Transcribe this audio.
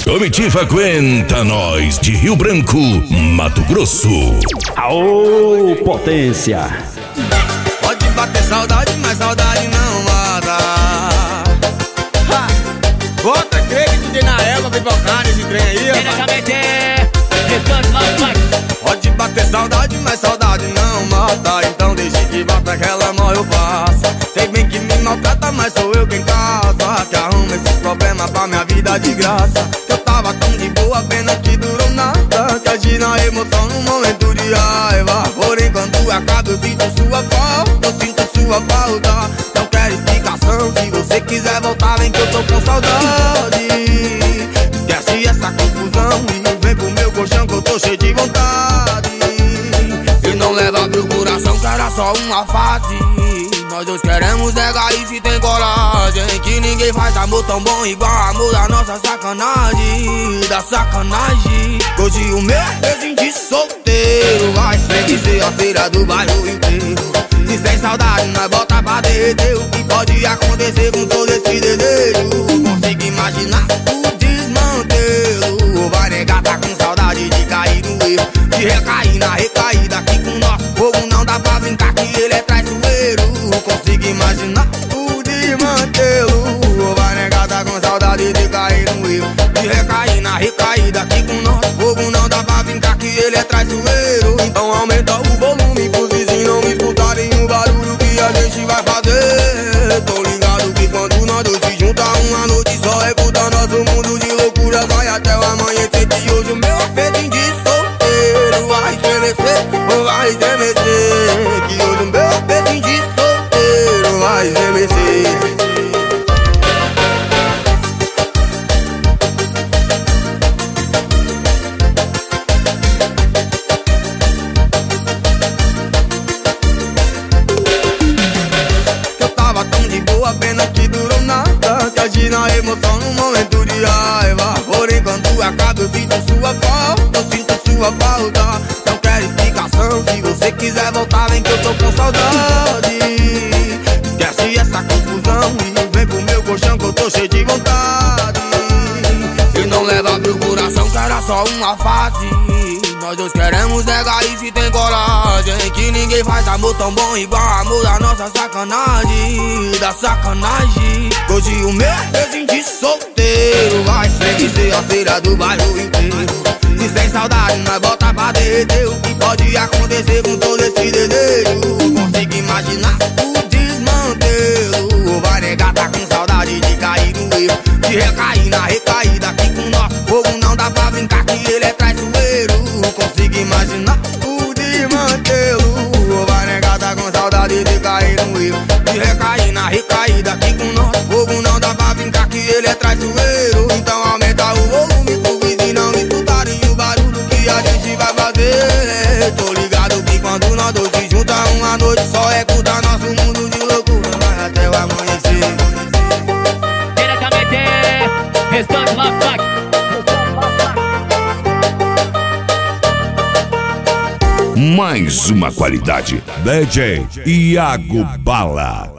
Comitiva Aguenta Nós de Rio Branco, Mato Grosso. Aô, potência! Pode bater saudade, mas saudade não mata. Bota crê que DJ na égua vem tocar nesse trem aí, Pode bater saudade, mas saudade não mata. Então deixe que bata que ela morre ou passa. Sei bem que me maltrata, mas sou eu quem casa, que arruma esses problemas pra minha vida de graça. Que eu tava tão de boa, pena que durou nada. Que agi na emoção num momento de raiva. Porém quando acaba eu sinto sua falta, eu sinto sua falta. Não quero explicação, se você quiser voltar vem que eu tô com saudade. Esquece essa confusão e vem pro meu colchão que eu tô cheio de vontade. E não leva pro coração que era só uma fase. Nós dois queremos negar e se tem coragem. Que ninguém faz amor tão bom igual amor da nossa sacanagem. Da sacanagem. Hoje o meu beijinho de solteiro vai ser a feira do bairro inteiro. Se sem saudade nós bota pra derreter. O que pode acontecer com todo esse desejo? Consigo imaginar o desmantelo. Vai negar, tá com saudade de cair no erro, de recair na recaída. Que com nosso fogo não dá pra brincar, que ele é traiçoeiro. Consigo imaginar o desmantelo. Vai negar, tá com saudade de cair no erro, de recair na recaída. Que com nosso fogo não dá pra brincar, que ele é traiçoeiro. Então aumenta o volume pros vizinhos não escutarem o barulho que a gente vai fazer. Tô ligado que quando nós dois se juntar uma noite só escuta nosso mundo de loucura. Vai até o amanhecer que hoje o meu apetite de solteiro vai estremecer, vai estremecer. Que hoje o meu apetite de solteiro vai estremecer. Pena que durou nada, que agi na emoção num momento de raiva. Porém quando acaba eu sinto sua falta, eu sinto sua falta. Não quero explicação, se você quiser voltar vem que eu tô com saudade. Esquece essa confusão e vem pro meu colchão que eu tô cheio de vontade. E não leva pro coração que era só uma fase. Nós dois queremos negar e se tem coragem. Que ninguém faz amor tão bom igual amor da nossa sacanagem. Da sacanagem. Hoje o meu beijinho de solteiro vai ser a feira do bairro inteiro. Se sem saudade nós bota pra derreter. O que pode acontecer com todo esse desejo? Consigo imaginar o desmantelo. Vai negar, tá com saudade de cair no erro, de recair na recaída. Que com nosso fogo não dá pra brincar, que ele é traiçoeiro. Consigo imaginar o desmantelo. Vai negar, tá com saudade de cair no erro, de recair na recaída. Que com nosso fogo não dá pra brincar, que ele é traiçoeiro. Então aumenta o volume pro vizinho não escutarem o barulho que a gente vai fazer. Tô ligado que quando nós dois se juntar uma noite só escuta nosso mundo de loucura. Vai até o amanhecer. Diretamente, Restante Love Pack. Mais uma qualidade. DJ Iago Bala.